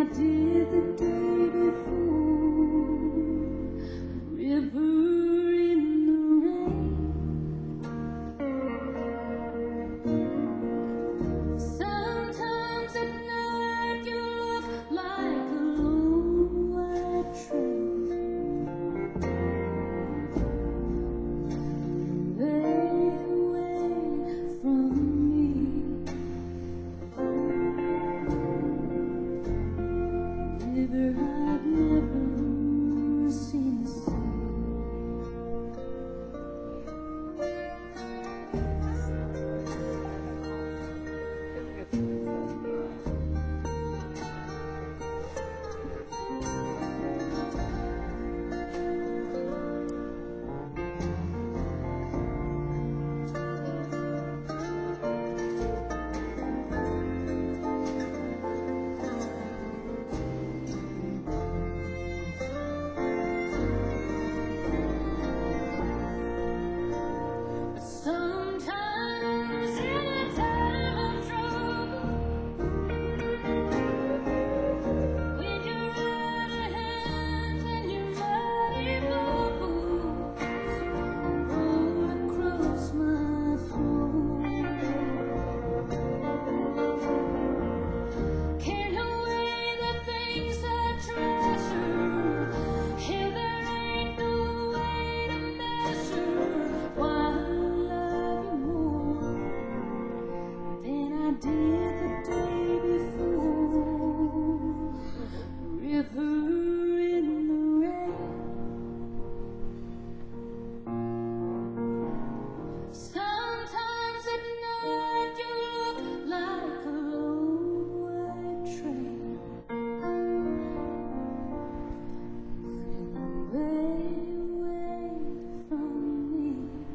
did the day before. River in the rain. Sometimes at night you look like a lone white train. Very away from me. River I've never seen the sea. Sometimes in a time of trouble, when you're out of hands and your mighty bubbles roll across my floor, can't away the things I treasure. Here there ain't no way to measure why I love you more than I did the day before. River in the rain. Sometimes at night you look like a lone white train running away, away from me.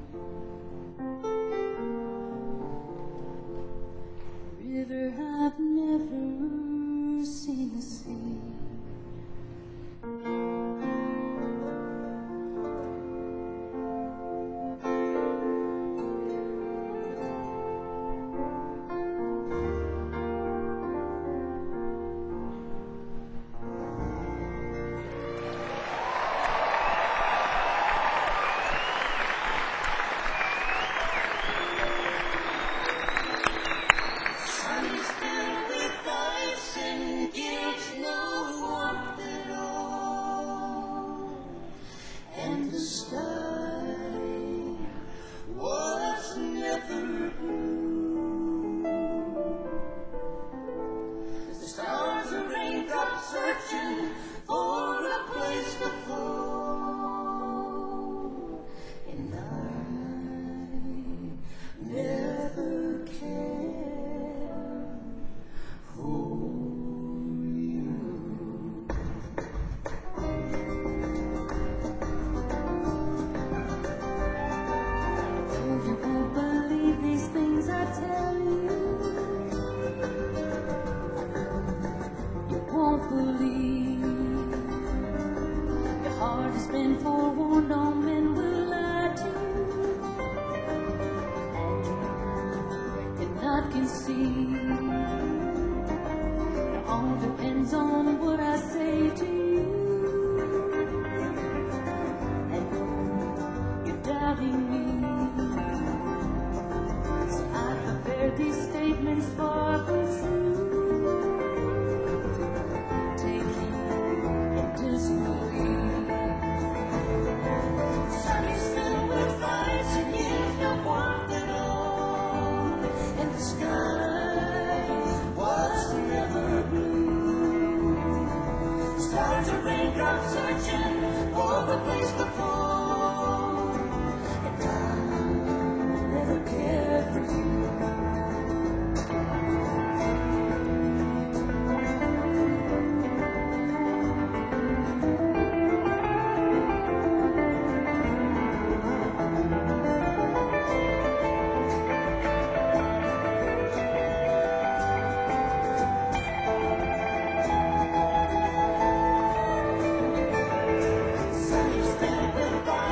River I've never seen the sea. Sun is filled with ice and gives no warmth at all, and the sky was never blue. The stars are raindrops searching for a place to fall, and I never cared for you. Oh, you won't believe these things I tell you. You won't believe. Your heart has been forewarned, all men will lie to you. And your mind cannot conceive. It all depends on what I say to you. And you're doubting me. So I prepared these statements far from true. Take heed and disbelieve. Sun is filled with ice and gives no warmth at all, and the sky was never blue. Stars are raindrops searching for a place to fall, and I never cared for you. Sun is filled with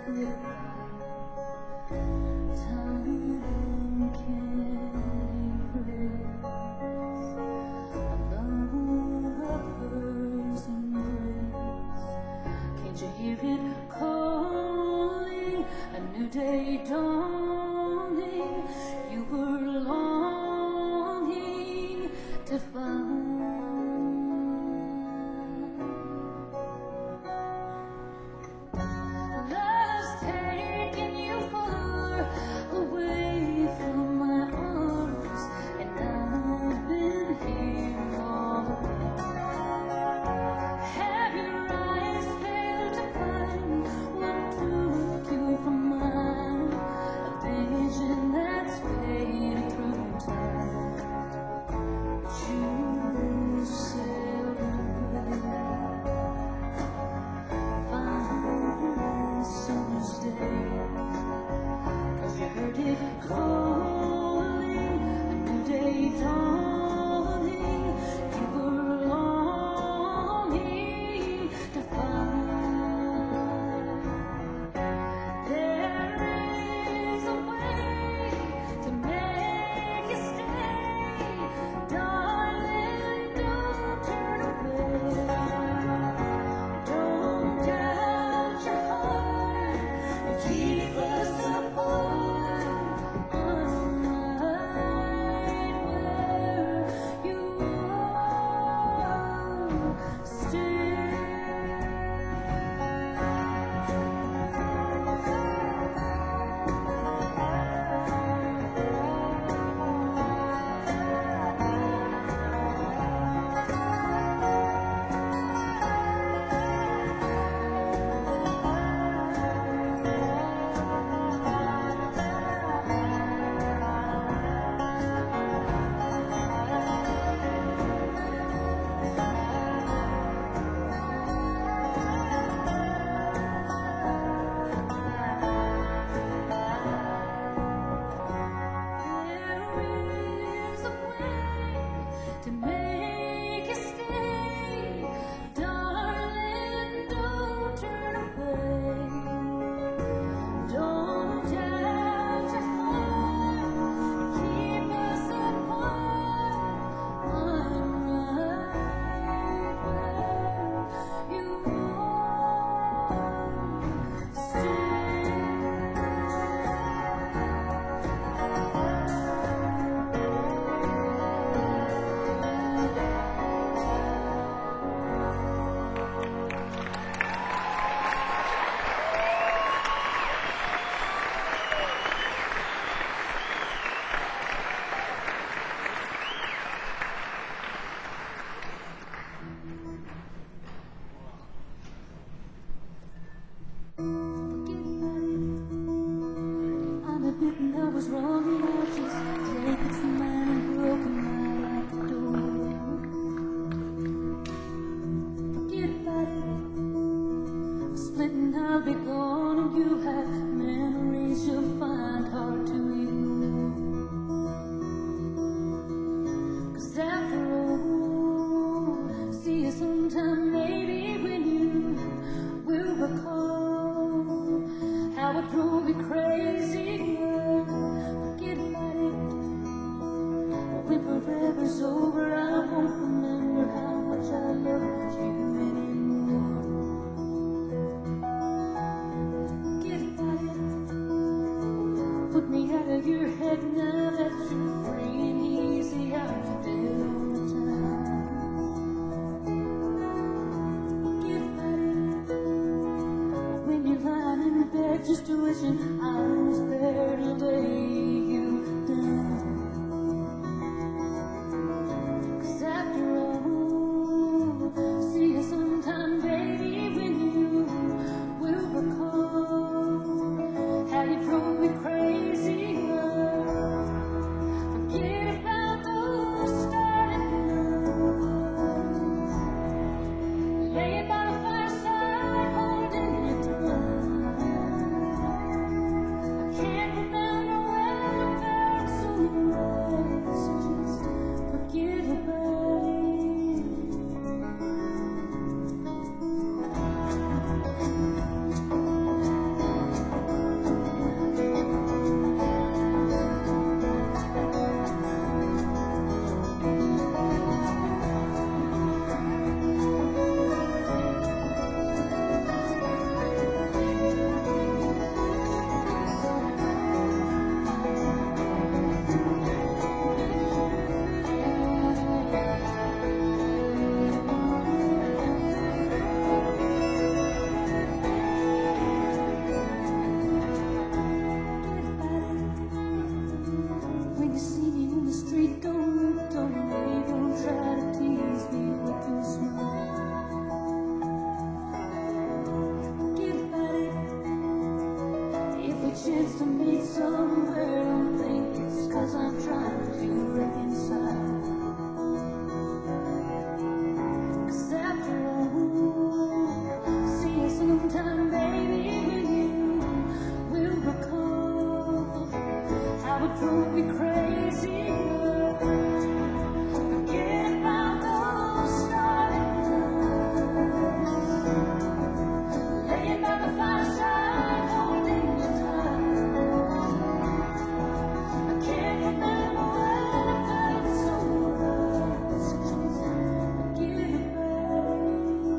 Can't remember where chance to meet somewhere. Don't think it's 'cause I'm trying to reconcile. 'Cause after all, see you sometime, baby, when you will recall how it drove me crazy. Forget about those starting times, laying by the fireside, holding you tight. I can't remember when I felt so right. Forget about it.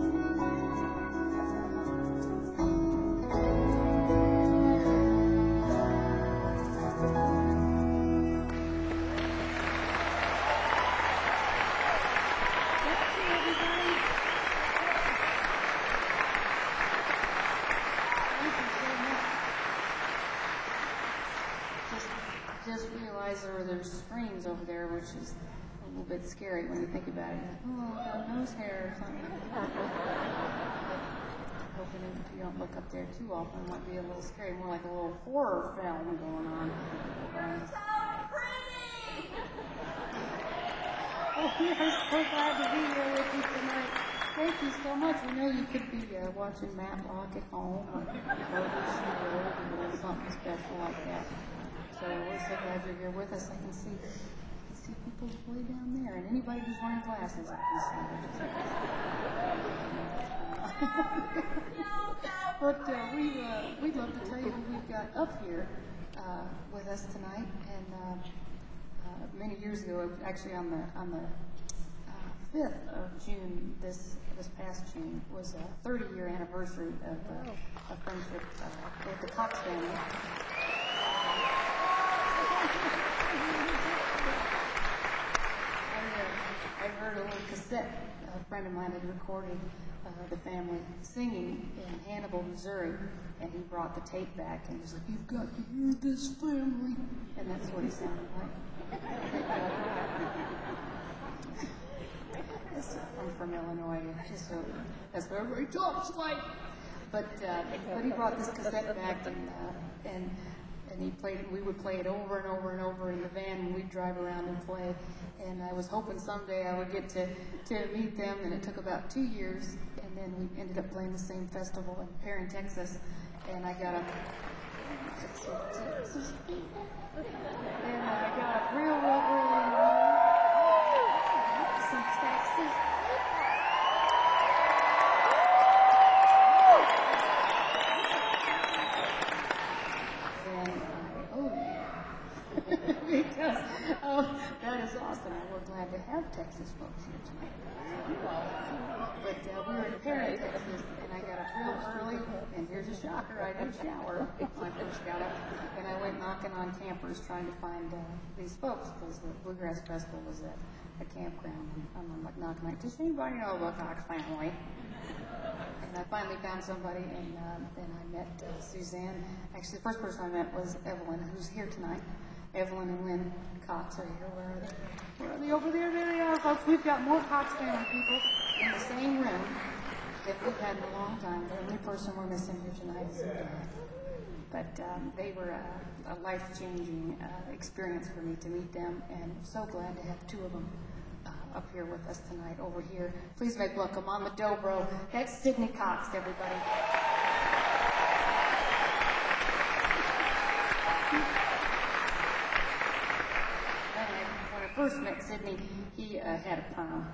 Just realized there's screens over there, which is a little bit scary when you think about it. Oh, got nose hair or something. Hoping if you don't look up there too often, it might be a little scary, more like a little horror film going on. Oh, we are so glad to be here with you tonight. Thank you so much. We know you could be watching Matlock at home or Murder, She Wrote or something special like that. So we're so glad you're here with us. I can see people way down there, and anybody who's wearing glasses, I can see. But we'd love to tell you what we've got up here with us tonight. And many years ago, actually on the 5th of June, this past June, was a 30-year anniversary of friendship with the Cox family. I heard a little cassette a friend of mine had recorded the family singing in Hannibal, Missouri, and he brought the tape back and he was like, "You've got to hear this family," and that's what he sounded like. I'm from Illinois, so that's what everybody talks like. But he brought this cassette back and he played it. We would play it over and over and over in the van when we'd drive around and play. And I was hoping someday I would get to meet them, and it took about 2 years. And then we ended up playing the same festival in Perrin, Texas. And I got a real some Texas. Because that is awesome. We're glad to have Texas folks here tonight. But we were in Perrin, Texas, and I got up real early, and here's a shocker, I didn't shower when I first got up, and I went knocking on campers trying to find these folks, because the Bluegrass Festival was at a campground. I'm like knocking, like, does anybody know the Cox family? And I finally found somebody, and I met Suzanne. Actually, the first person I met was Evelyn, who's here tonight. Evelyn and Lynn Cox are here. Where are they? Where are they? Over there. There they are, folks. We've got more Cox family people in the same room that we've had in a long time. The only person we're missing here tonight is their dad. But they were a life-changing experience for me to meet them, and I'm so glad to have two of them up here with us tonight over here. Please make welcome on the dobro. That's Sydney Cox, everybody. When I first met Sydney, he had a perm.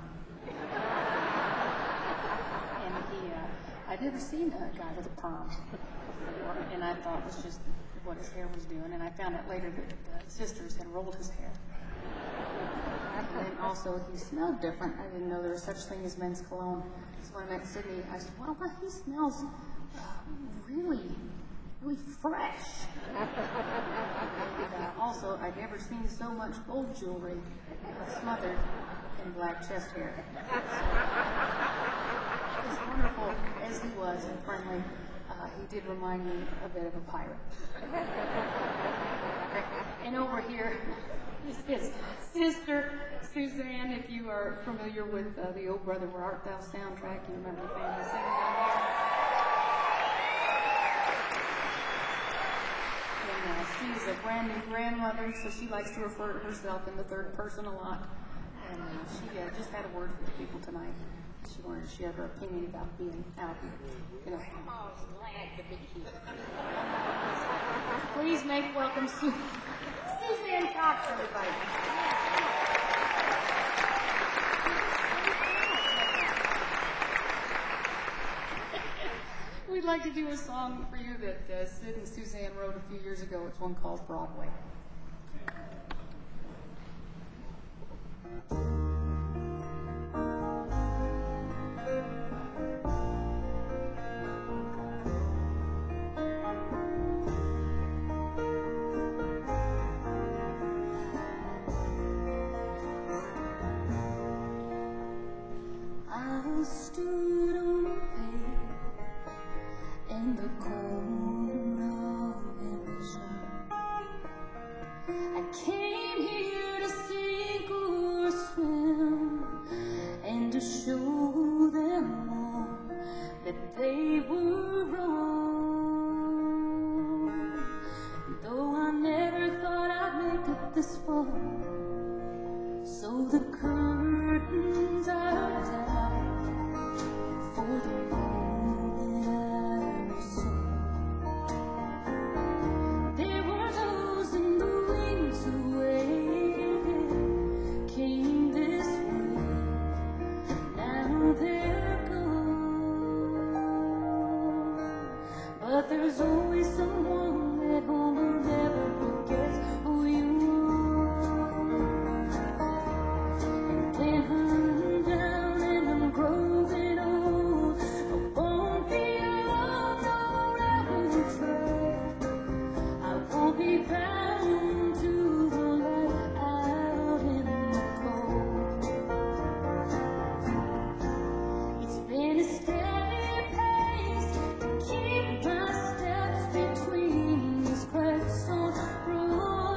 And I'd never seen a guy with a perm before, and I thought it was just what his hair was doing, and I found out later that the sisters had rolled his hair. And then also, he smelled different. I didn't know there was such thing as men's cologne. So when I met Sydney, I said, wow, he smells really fresh. And also, I'd never seen so much gold jewelry smothered in black chest hair. So, as wonderful as he was and friendly, he did remind me a bit of a pirate. And over here is his sister, Suzanne. If you are familiar with the Oh Brother Where Art Thou soundtrack, you remember the family singing down here. And She's a brand new grandmother, so she likes to refer to herself in the third person a lot. And she just had a word for the people tonight. She wanted to share her opinion about being out here. Grandma's glad to be here. Please make welcome Suzanne Cox, everybody. We'd like to do a song for you that Sid and Suzanne wrote a few years ago. It's one called Broadway. I stood on faith in the corner of vision. I came here to sink or swim and to show them all that they were wrong. Though I never thought I'd make it this far, so the curtains are down for the moment I saw. There were those in the wings who waited, came this way, now they're gone. But there's always someone at home who never forgets who you are. And I'm down and I'm growing old. I won't be alone, no, I will try. I won't be bound to the light out in the cold. It's been a steady pace to keep my steps between these cracks on road.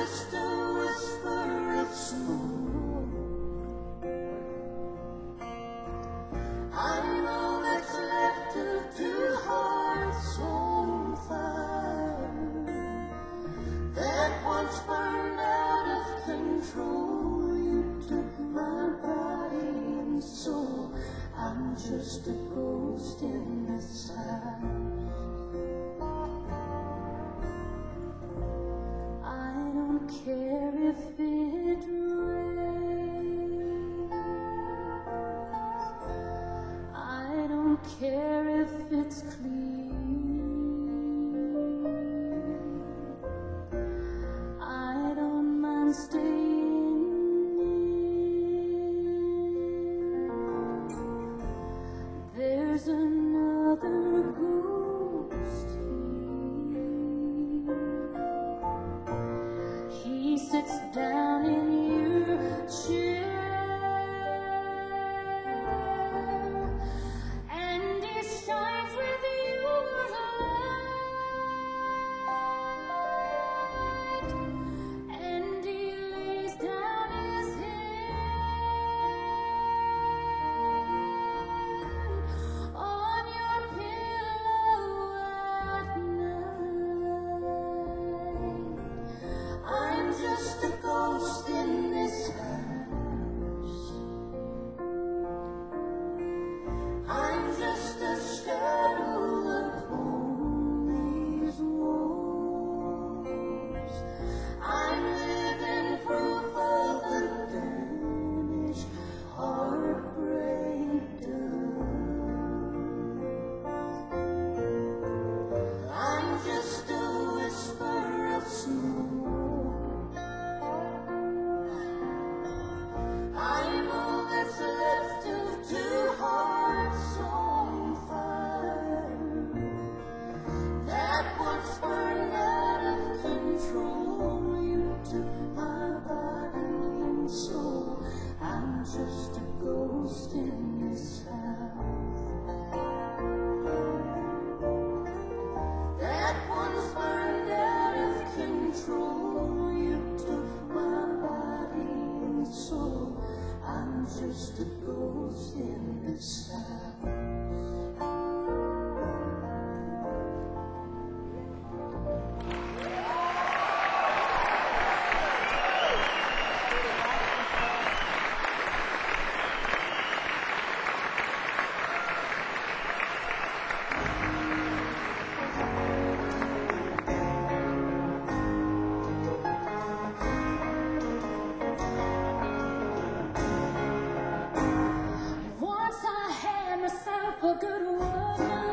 just a whisper of smoke. I know that's left of two hearts on fire that once burned out of control. You took my body and soul. I'm just a ghost in this house. I don't care if it rains. I don't care if it's clean. I don't mind staying near. There's another ghost here. He sits down in your chair. And he shines with your light, and he lays down his head on your pillow at night. I'm just a ghost in this house. I'm just a shadow upon these walls. I'm living proof of the damage heartbreak does. I'm just a whisper of smoke. I'm all that's left of two hearts on fire that once burned out of control. You took my body and soul. I'm just a ghost in this house that once burned out of control. You took my body and soul. I'm just a ghost in this house. Once I had myself a good woman,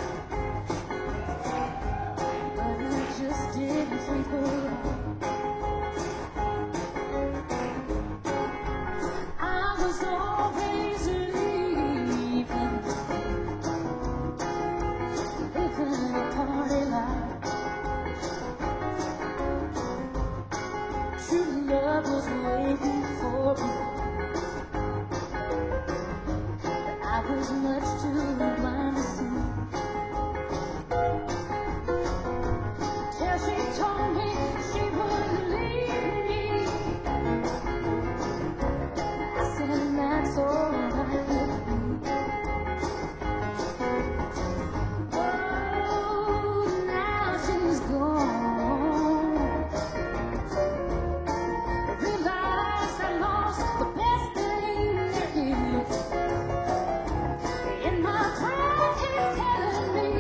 but I just didn't treat her right. I was always leaving the party light. True love was waiting for me. I was much too blind to see. Till she told me she wouldn't leave me. I said that's all right with me. Oh, now she's gone. Realized I lost the best thing that is. In my pride, he's telling me,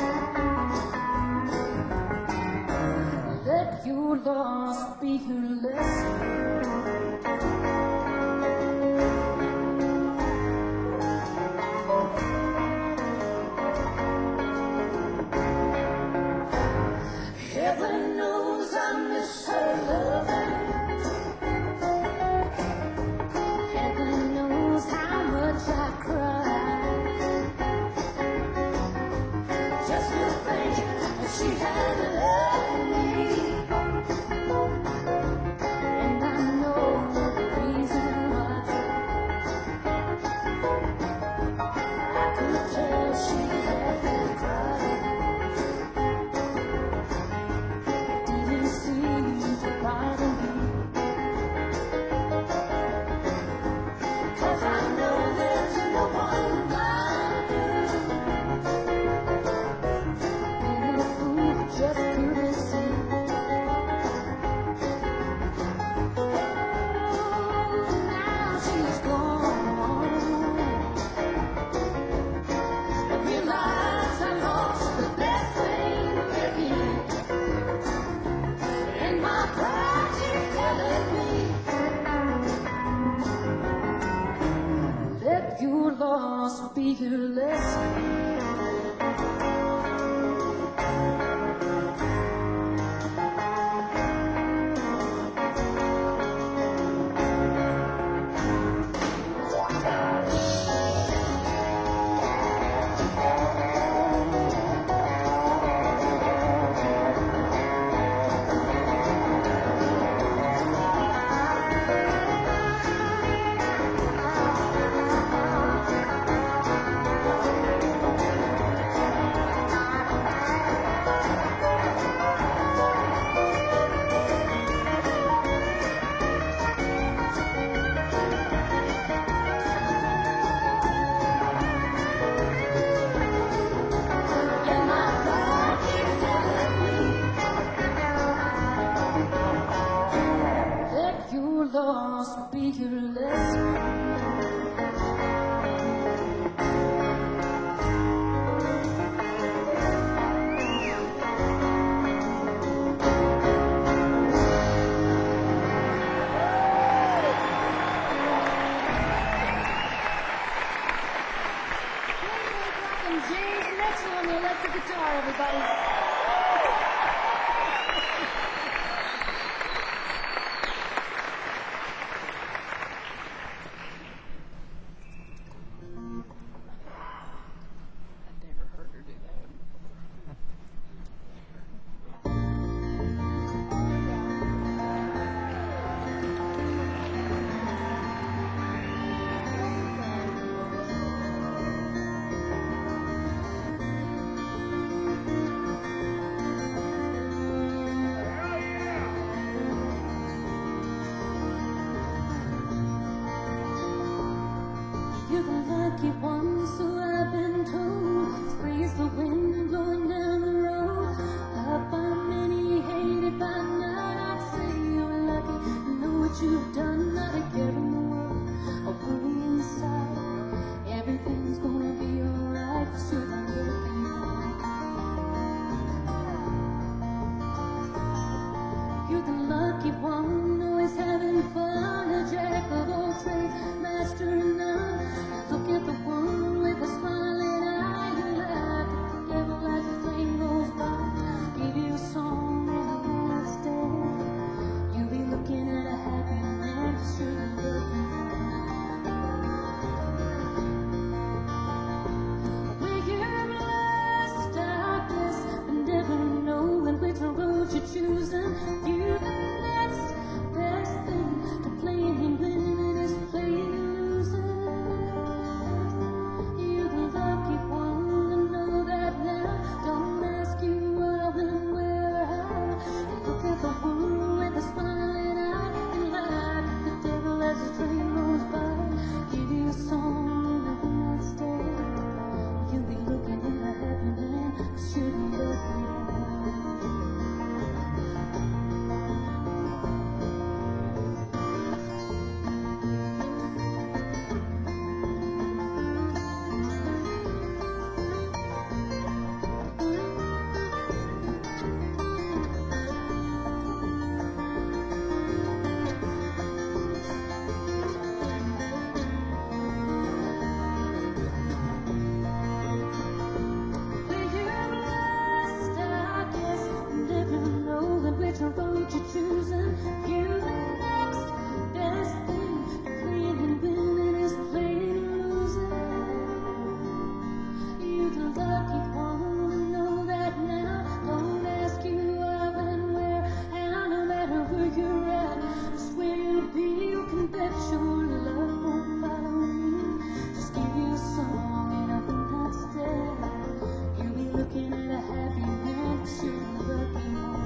let your loss be your lesson. Heaven knows I miss her loving. Heaven knows how much I cried. Just to think that she had loved me, and I Drexel on the electric guitar, everybody. You're the lucky one, so I've been told. Free as the wind blowing down the road. Loved by many, hated by none. I'd say you're lucky. Know what you've done, not a care in the world. A worry inside. Everything's gonna be alright. 'Cause you're the lucky one. You're the lucky one, always having fun. A jack of all trades, master of none. Look at the one with a smiling eye. You laugh at the devil as the train goes by. Give you a song and a one stand. You'll be looking at a happy man. 'Cause you're the lucky one. Where you're blessed, I guess, but never knowing which road you're choosing. You're the next best thing to playing and winning is playing and losing. You're the lucky one, to know that now. Don't ask you what, when, where, or how. And look at the one with a smiling eye and laugh at the devil as the train rolls by. Give you a song and a one-night stand. You'll be looking at a happy man. 'Cause you're the lucky one. Where you're blessed, I guess, never knowing which road you're choosing. You're the next best thing. Playing and winning is playing and losing. You're the lucky one, to know that now. Don't ask you why, when, where, and no matter where you're at, just where you'll be, you can bet your love won't follow you. Just give you a song and a one-night stand. You'll be looking at a happy man. 'Cause you're the lucky one.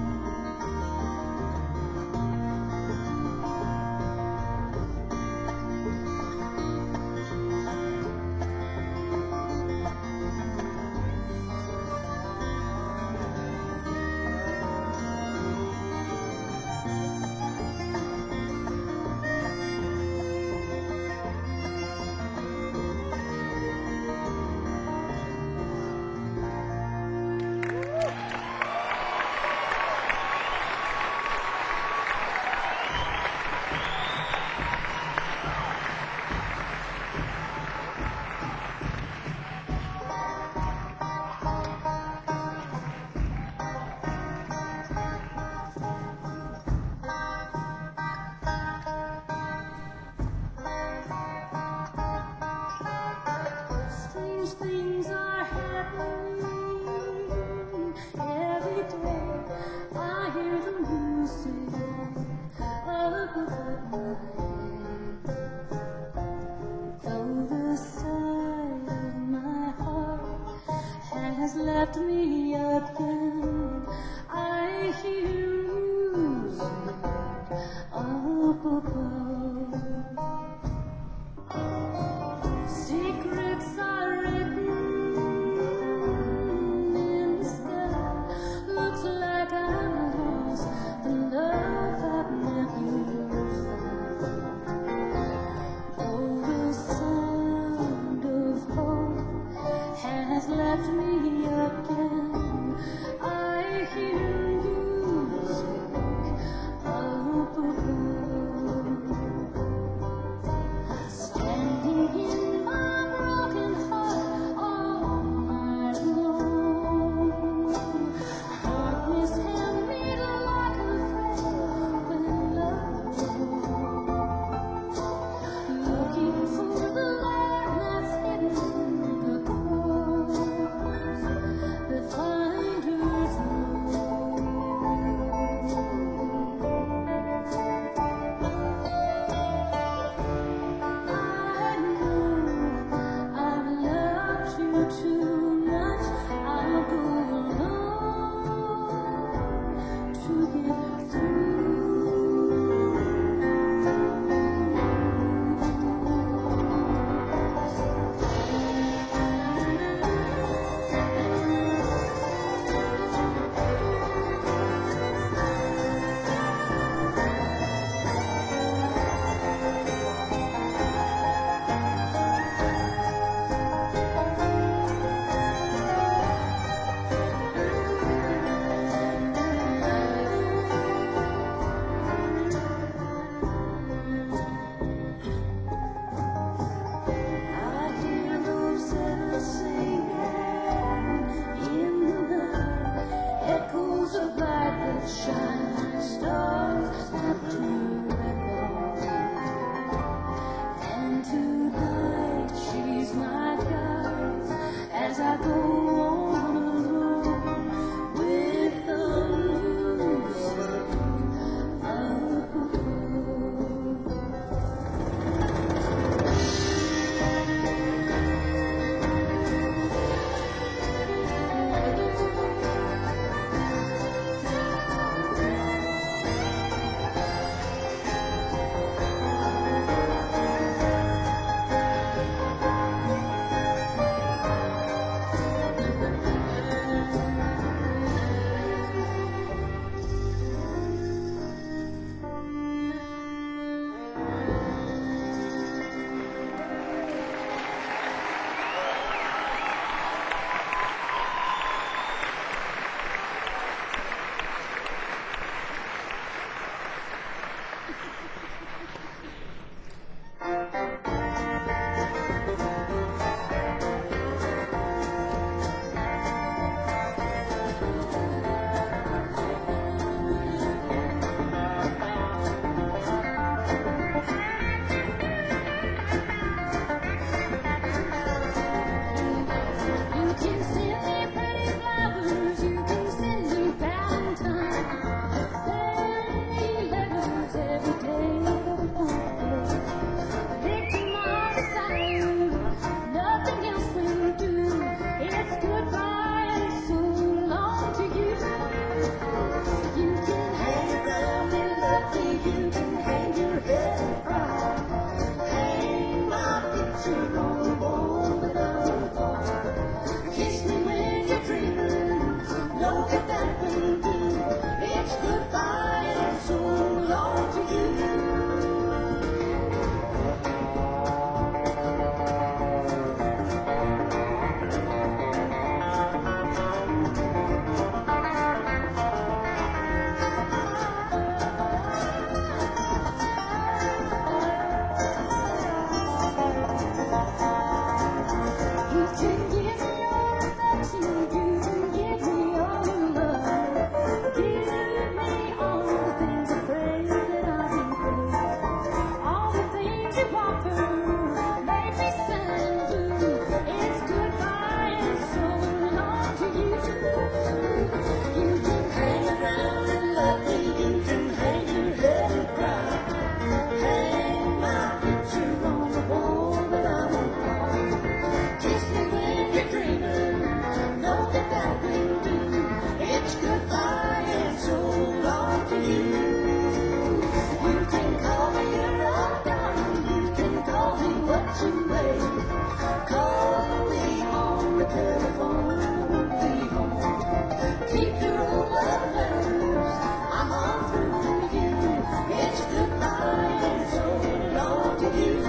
Strange things are happening every day. I hear the music above my head. Though the side of my heart has left me again, I hear music up above. Secrets are written in the sky. Looks like I lost the love I've never found. Though the sound of hope has left me again, I hear music up above. Standing in my broken heart all night long. that that will do. It's goodbye and so long to you. You can give me your affection, you can give me all your love, give me all the things I pray that I can pray, all the things you offer make me sad and blue. It's goodbye and so long to you. You can hang around and love me, you can hang your head and cry, hang my picture on the wall, but I won't fall. Kiss me when you're dreaming, know that that will do. It's goodbye and so long to you. You can call me a rock darling, you can call me what you may. Call me on the telephone, I won't be home. Keep your old love letters, I'm on through you. It's goodbye and so long to you.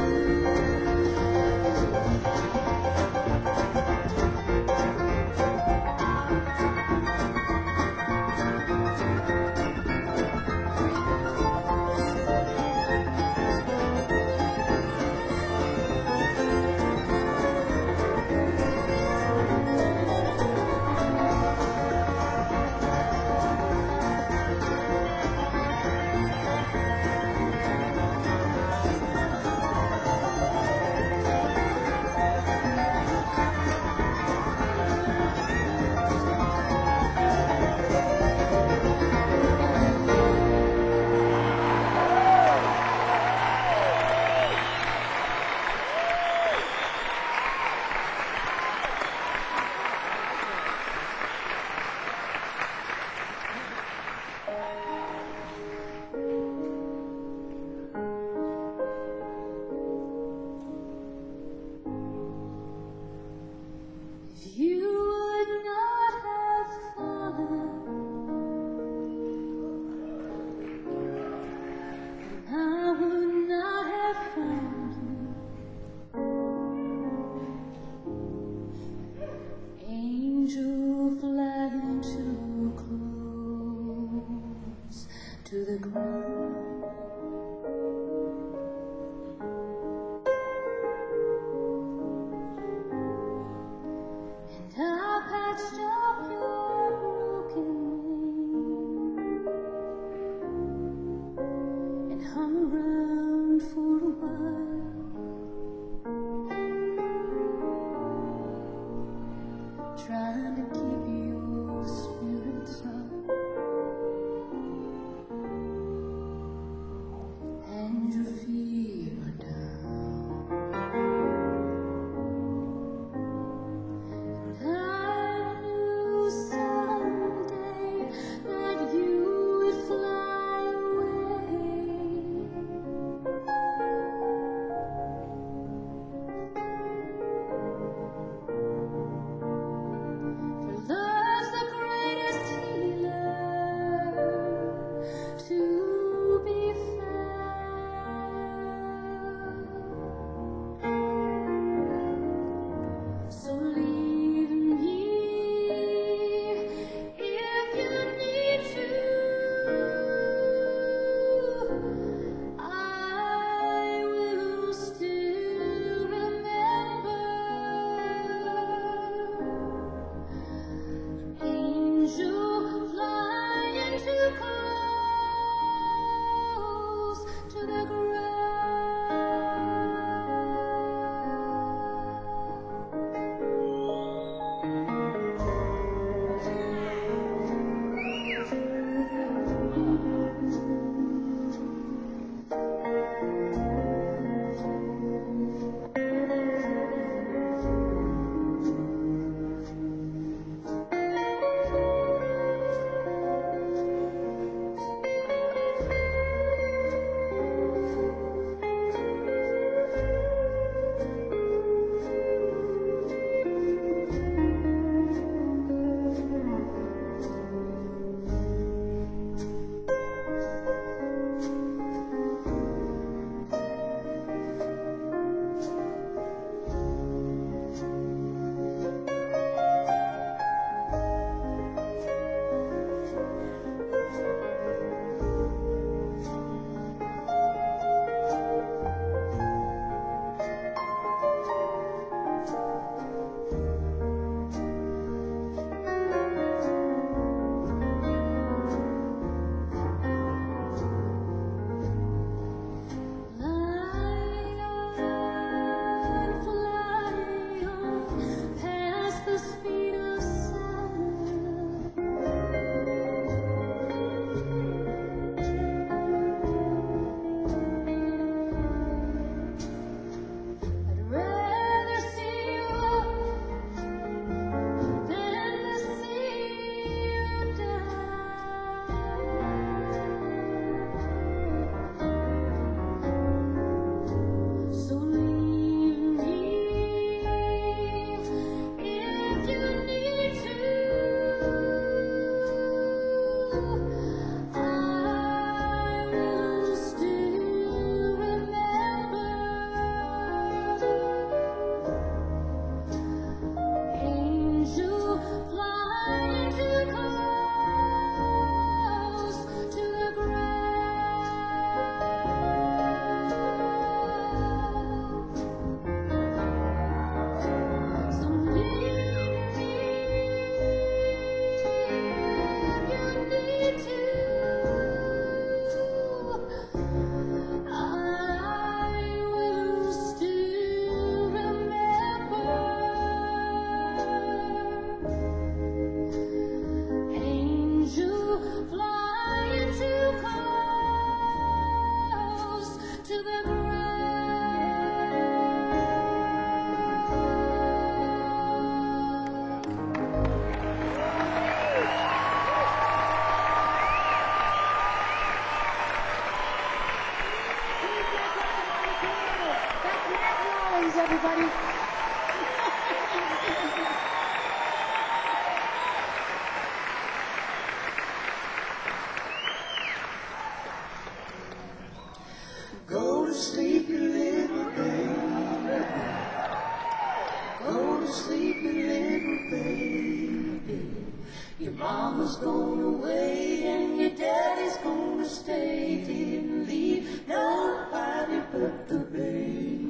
mama's gone away and your daddy's gonna stay. Didn't leave nobody but the baby.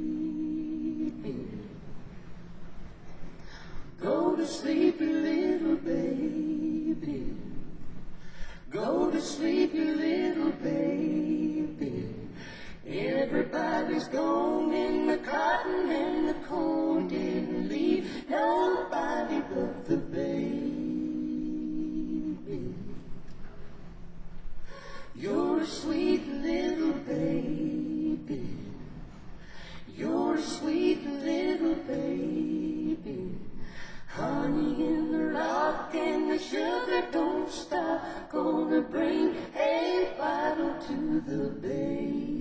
Go to sleep, you little baby. Go to sleep, you little baby. Everybody's gone in the cotton and the corn. Didn't leave nobody but the baby. You're a sweet little baby. You're a sweet little baby. Honey in the rock and the sugar don't stop. Gonna bring a bottle to the baby.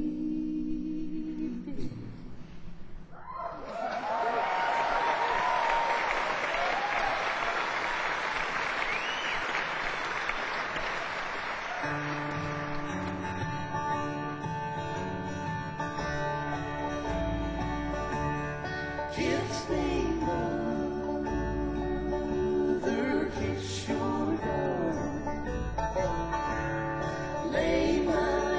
Kiss me, mother, kiss your daughter. Lay my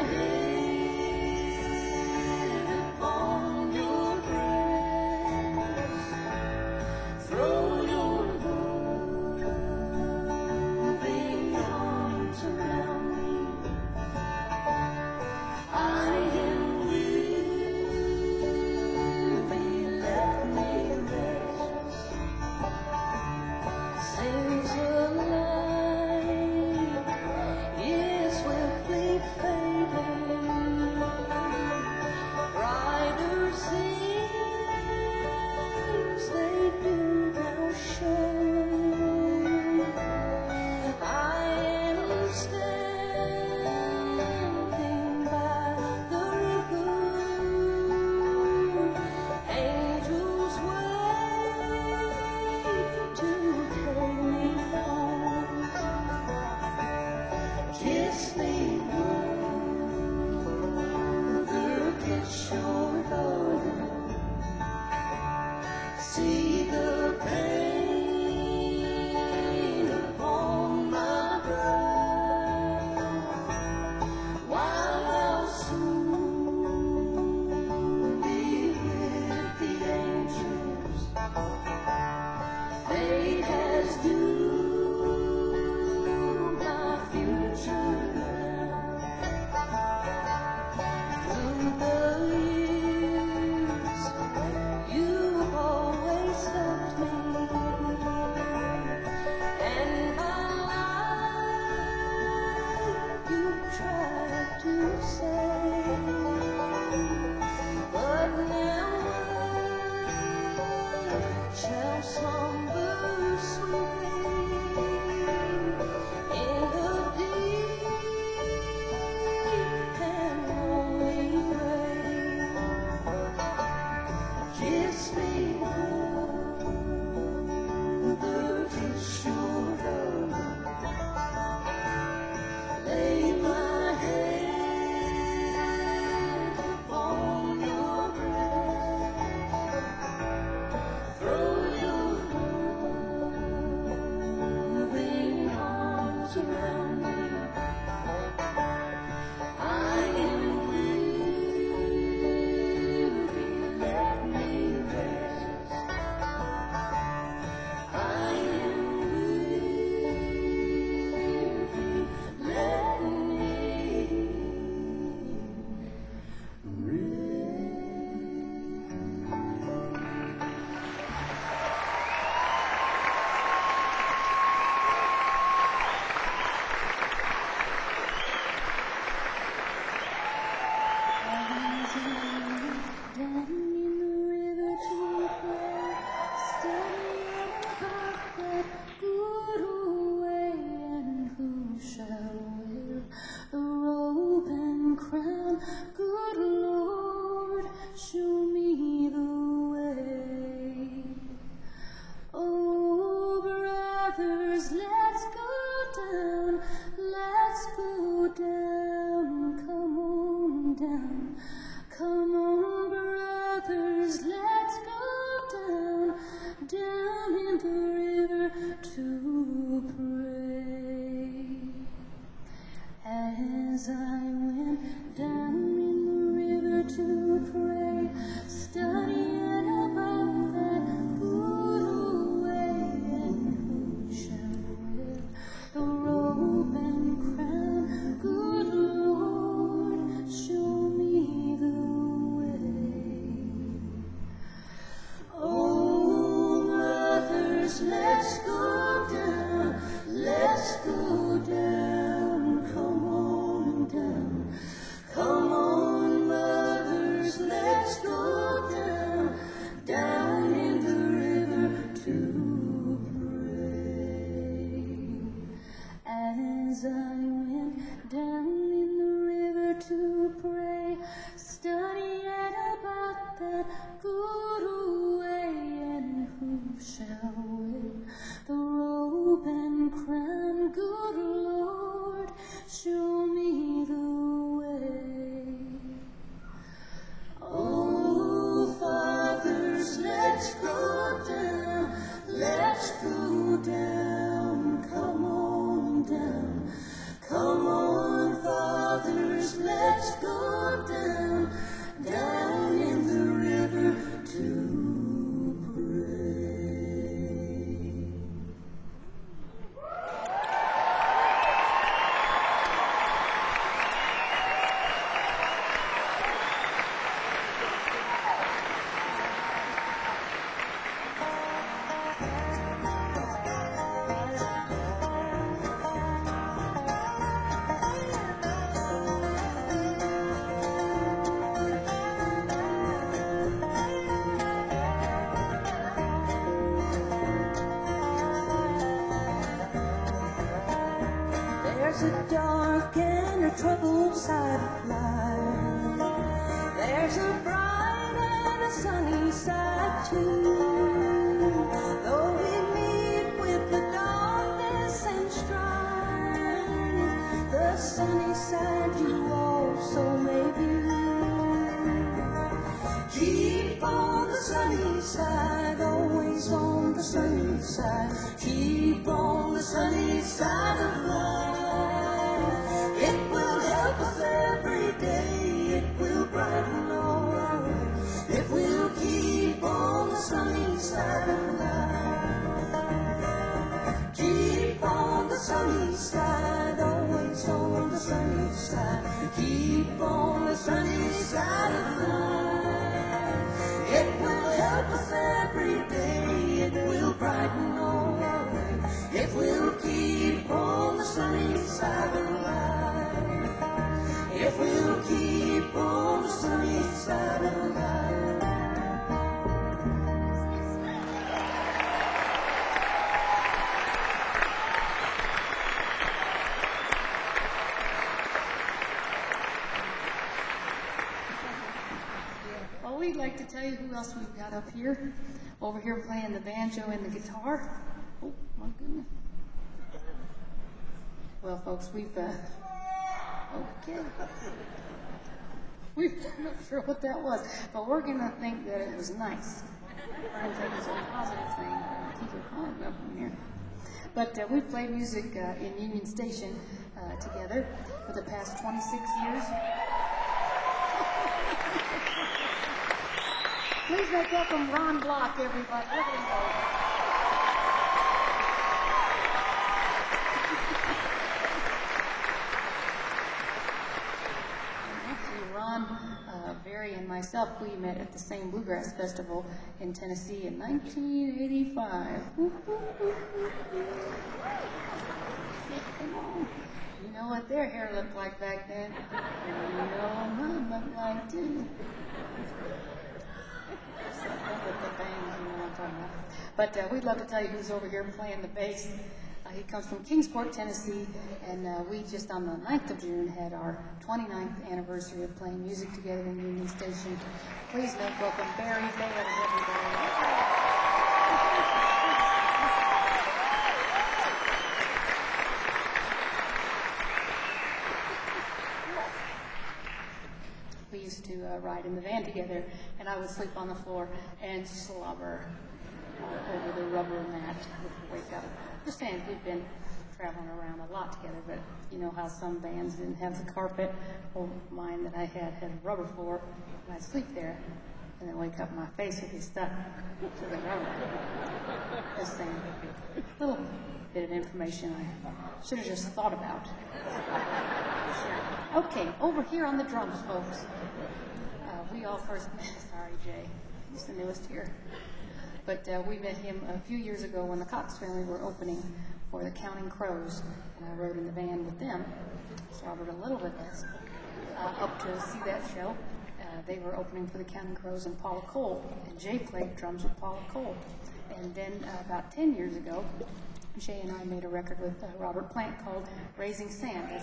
head upon your breast. Throw your loving arms around me. I am weary, let me rest. Sings alive, is swiftly fading. Brighter scenes they do now show. I am standing by the river. Angels wait to carry me home. Kiss me, mother, kiss your daughter. See the pain upon my brow. While I'll soon be with the angels. Fate has doomed my future now. Through the years, you've always loved me, and my life you've tried to save. But now I shall slumber sweetly in the deep and lonely grave. Kiss me, mother, kiss your daughter. Lay my head upon your breast. Throw your loving arms around me. I am weary, let me rest. I am weary, let me down in the river to play, studying about that good old way. And who shall wear the robe and crown? Good Lord, show me the way. Oh, brothers, let's go down, let's go down, come on down. Come on, brothers, let's go down, down in the river to pray. As I went down in the river to pray, studying about that good old way, and who shall wear the robe and crown? Good Lord, show me the way. Oh, brothers, let's go down, let's go down, come on down. Come on, brothers, let's go down, down in the river to pray. As I went down in the river to pray, studying about that good old way, and who shall wear the robe and crown? Good Lord, show me the way. Oh, fathers, let's go down, let's go down, come on down. Come on, fathers, let's go down, down in the river to pray. There's a dark and a troubled side of life. There's a bright and a sunny side too. Though we meet with the darkness and strife, the sunny side you also may view. Keep on the sunny side, always on the sunny side. Keep on the sunny side of life. It will help us every day. It will brighten our way if we'll keep on the sunny side of life. Keep on the sunny side, always on the sunny side. Keep on the sunny side of life. It will help us every day. It will brighten our way if we'll keep on the sunny side of life. If we'll keep on the sunny side of life. Well, we'd like to tell you who else we've got up here. Over here playing the banjo and the guitar. Oh, my goodness. Well, folks, we've, okay. We're not sure what that was, but we're going to think that it was nice. We're going to take it as a positive thing and keep it calm up in here. But we've played music in Union Station together for the past 26 years. Please make welcome Ron Block, everybody. Look at him go. Actually, Ron, Barry, and myself, we met at the same Bluegrass Festival in Tennessee in 1985. Come on. You know what their hair looked like back then? And you know mine looked like too. But we'd love to tell you who's over here playing the bass. He comes from Kingsport, Tennessee, and we just on the 9th of June had our 29th anniversary of playing music together in Union Station. Please make welcome Barry Bailey, everybody. We used to ride in the van together, and I would sleep on the floor and slobber over the rubber mat. Wake up. Just saying, we've been traveling around a lot together, but you know how some bands didn't have the carpet. Well, mine that I had a rubber floor, and I'd sleep there, and then wake up and my face would be stuck to the rubber. Just saying. A little bit of information I should have just thought about. Sure. Okay, over here on the drums, folks. We all first met, sorry Jay, he's the newest here. But we met him a few years ago when the Cox family were opening for the Counting Crows, and I rode in the van with them. So I rode a little bit less up to see that show. They were opening for the Counting Crows and Paula Cole, and Jay played drums with Paula Cole. And then about 10 years ago, Jay and I made a record with Robert Plant called Raising Sand. That's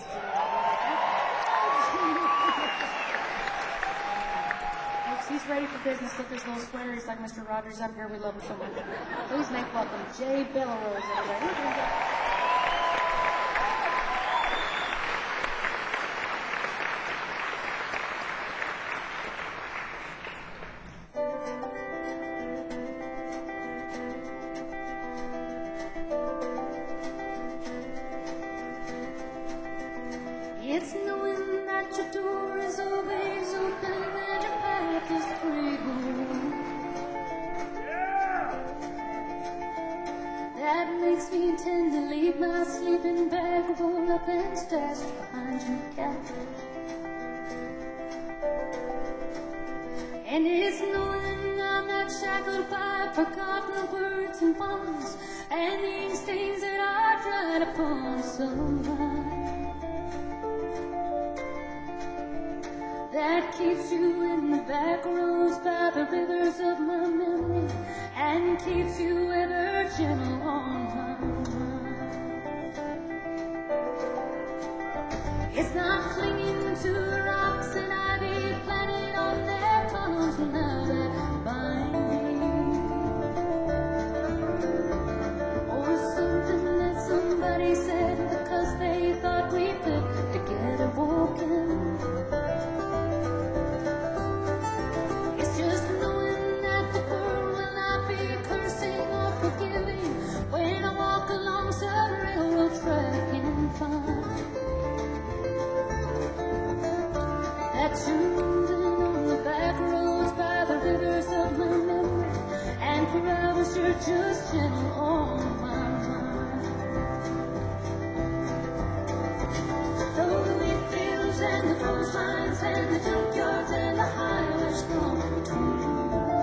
he's ready for business with his little sweater. He's like Mr. Rogers up here. We love him so much. Please make welcome Jay Bellerose, everybody. It's knowing that your door is always open and your path is free. That makes me intend to leave my sleeping bag rolled up and stashed behind your couch. And it's knowing I'm not shackled by forgotten words and bonds and these things that I tried upon somehow. That keeps you in the back roads by the rivers of my memory and keeps you ever gentle on my mind. It's not clinging to the rocks and ivy planted on their columns now that bind me, or something that somebody said because they thought we could together walking. When I walk alongside a railroad track and find that you're moving on the back roads by the rivers of my memory, and for hours you're just gentle on my mind. Though the wheat fields and the clotheslines and the junkyards and the highways gone between,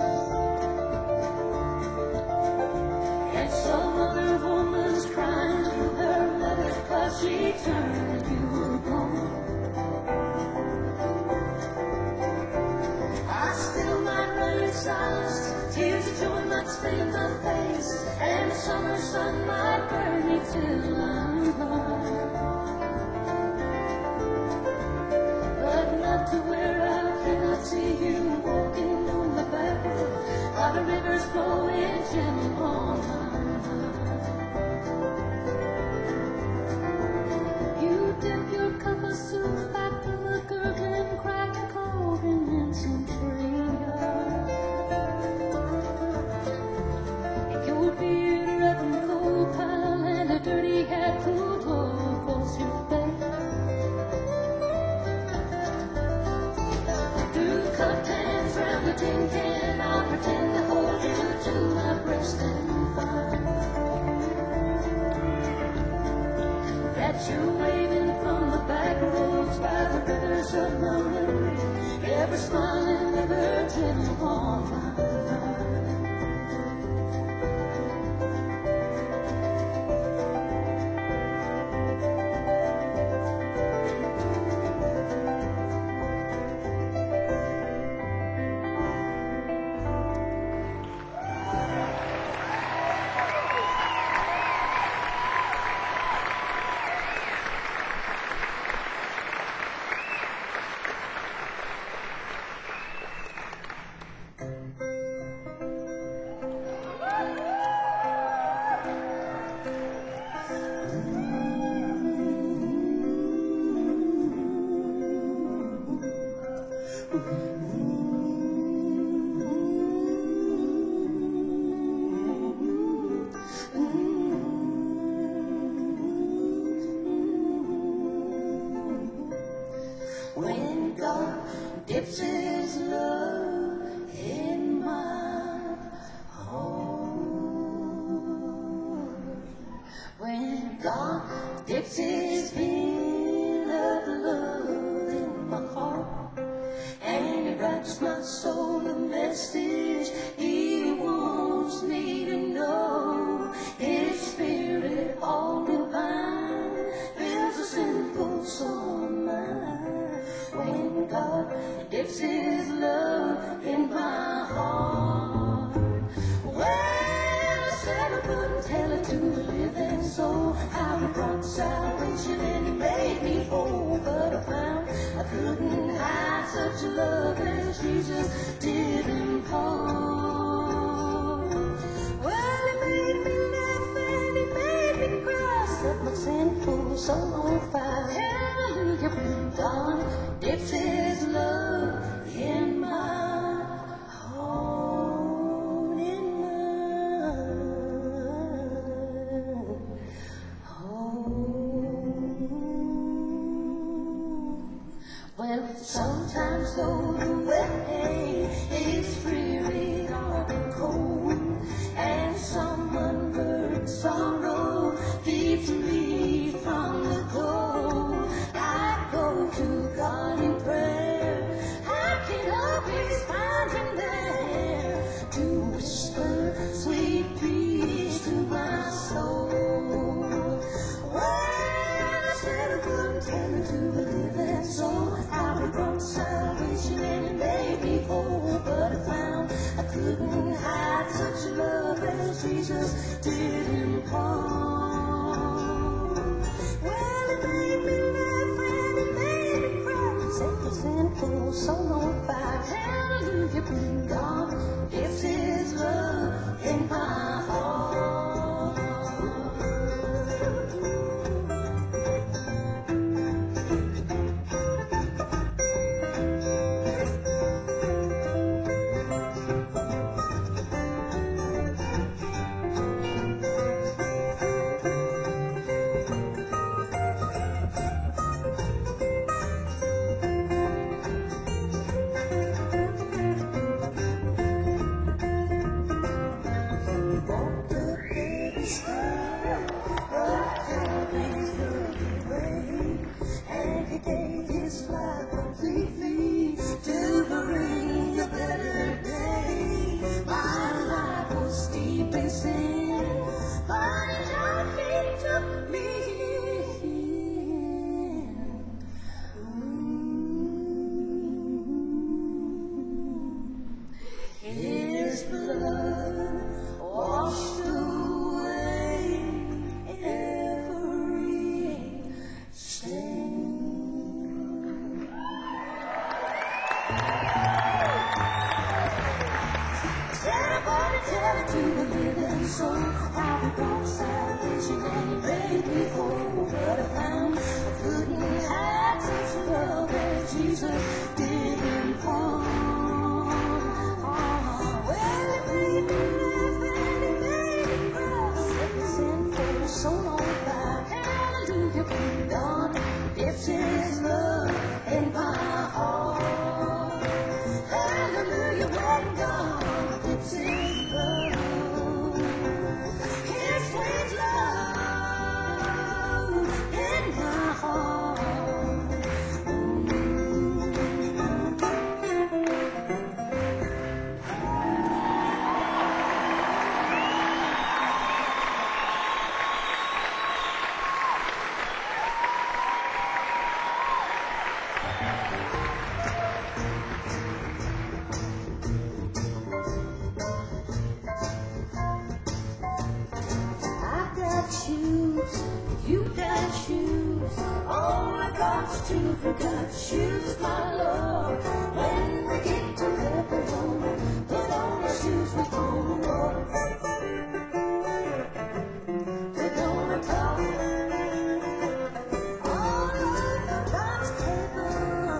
some other woman's crying to her mother cause she turned you gone. I still might run in silence, tears of joy might stain my face, and the summer sun might burn me till I'm gone. But not to where I cannot see you walking on the back road, while the rivers flowing gentle on my. You dip your cup of soup back to the gurgling crack cauldron in some tree yard. Your beard up in the coal pile and a dirty hat pulled low across your face. Through cupped hands round the tin can, I'll pretend to hold you to my breast and find that you're waving from the back roads by the rivers of my memory, ever smiling, ever gentle on my mind. God dips his pen of love in my heart, and he writes my soul a message he wants me to know. His spirit all divine fills a sinful soul of mine. When God dips his love in my heart, well, I said I couldn't tell it to the living soul how he brought salvation and he made me whole. But I found I couldn't hide such love as Jesus did impart. Well, he made me laugh and he made me cry, set my sinful soul on fire. Hallelujah, when God dips his love in my heart, in my heart. Well, sometimes though the way is dreary, dark and cold, and some unheard sorrow keeps me from the cold, I go to God in prayer. I can always find him there to whisper sweet peace to my soul. Well, I said I couldn't tell it to the living soul how he brought salvation and he made me whole. But I found I couldn't hide such love as Jesus did impart. Well, it made me laugh and it made me cry, set my sinful soul on fire. Hallelujah, when God gives his love in my heart. His blood washed away every stain. Said I'm gonna tell it to the living soul how he brought salvation and he made me whole. But I found I couldn't hide such love as Jesus did impart. Well, it made me laugh and it made me cry, set my sinful soul on fire. Hallelujah, when God dips his love in my heart. Hallelujah, when God dips his love, his sweet love in my heart. You got shoes, all I got's two forgot shoes, my love. When we get to heaven, put on the shoes we're gonna walk. We're gonna talk all over God's heaven.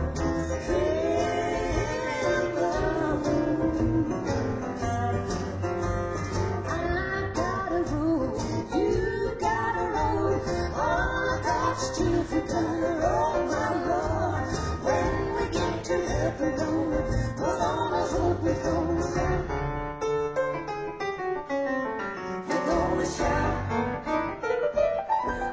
I got a rule, you got a roll, all I got's two forgot, oh my Lord. When we get to heaven, gonna put on a hope we're gonna sing. We're gonna shout,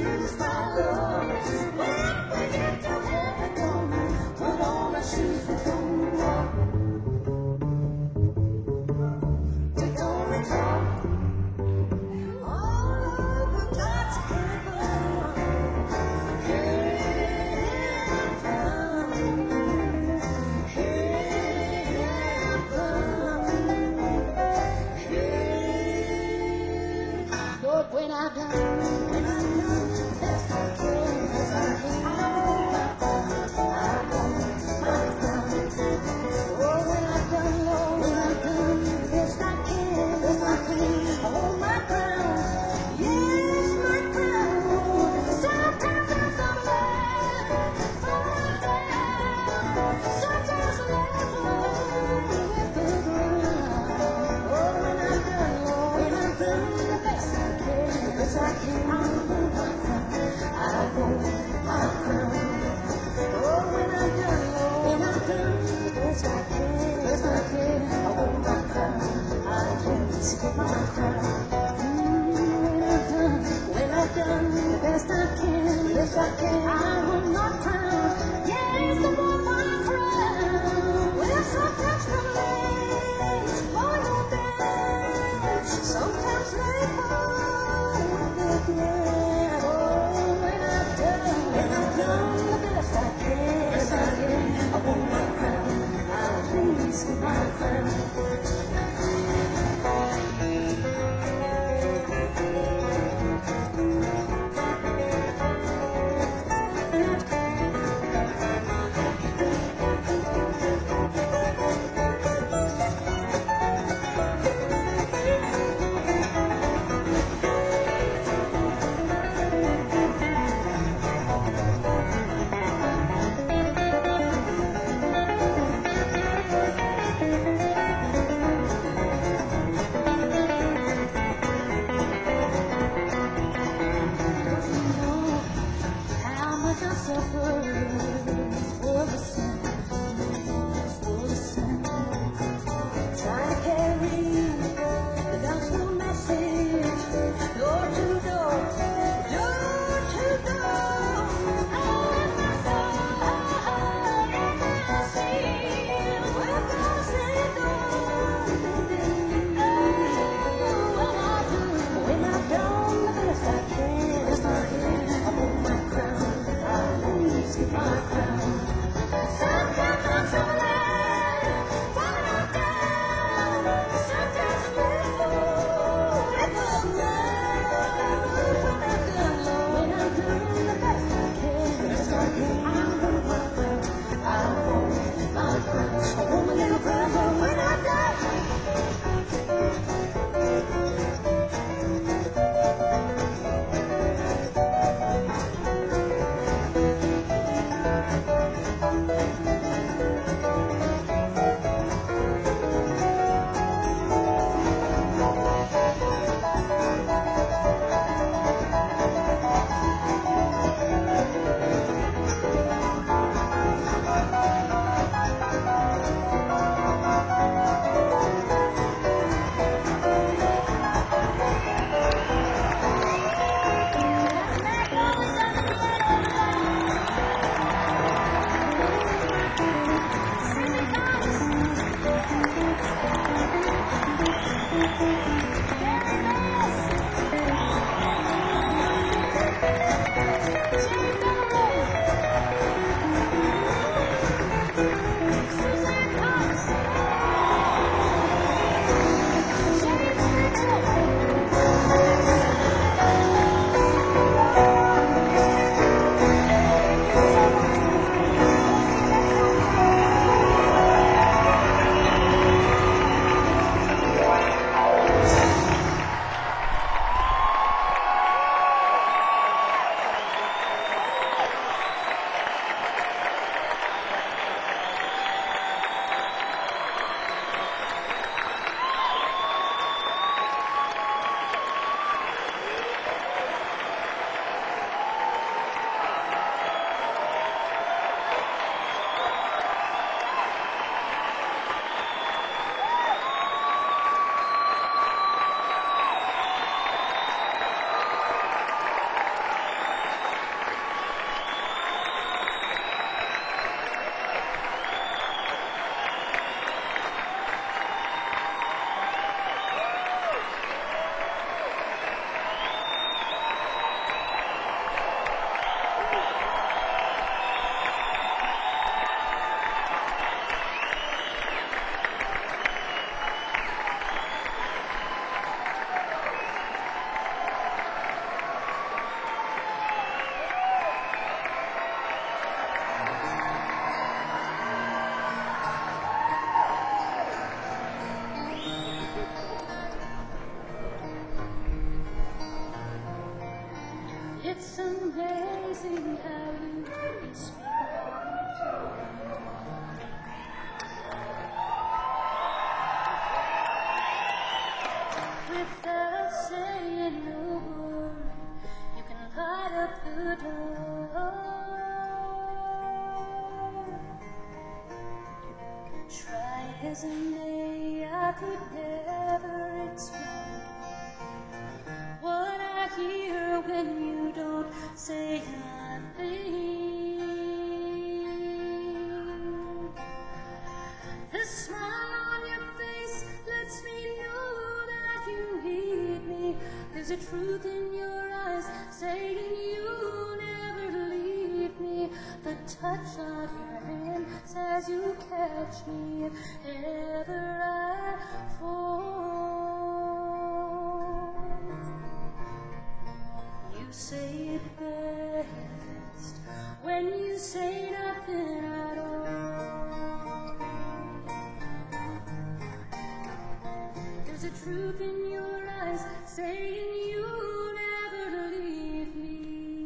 choose my love. When we get to heaven, gonna put on our shoes and go walk. We're gonna talk all over God's heaven. Lord, when I've done the best I can, as I can, I want my crown. Oh, when I've done, Lord, when I've done the best I can, as I can, I want my crown. Yes, my crown. Sometimes I stumble, fall down. Sometimes I never with the ground. Oh, when I've done, Lord, when I've done the best I can, as I can, I want my crown. I want my crown. Oh, when I've done, Lord, when I've done the best I can, as I can, I want my crown. I just get my crown. When I've done the best I can, best I can, I want my crown. Yes, I want my crown. Well, sometimes the legs fall on down. Sometimes they fall with the ground. Oh, when I've done the best I can, best I can, I want my crown. I'll please get my crown. good love. Try as I may, I could never explain what I hear when you don't say a thing. The smile on your face lets me know that you need me. There's a truth in your eyes saying you'll never leave me. The touch of your hand says you catch me if ever I fall. You say it best when you say nothing at all. There's a truth in your eyes saying you'll never leave me.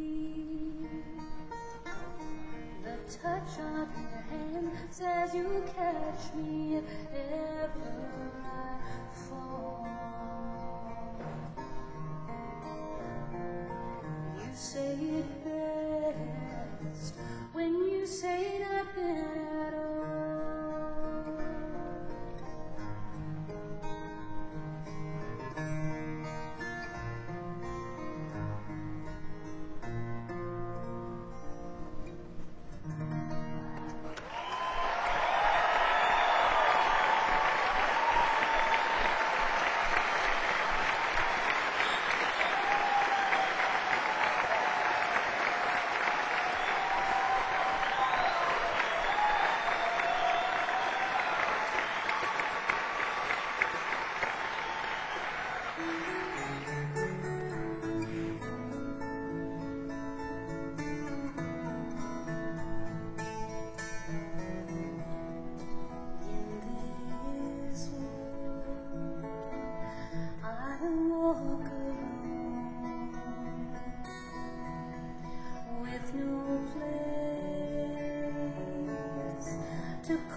The touch of your hand says you catch me if ever I fall. You say it best when you say nothing at all. With no place to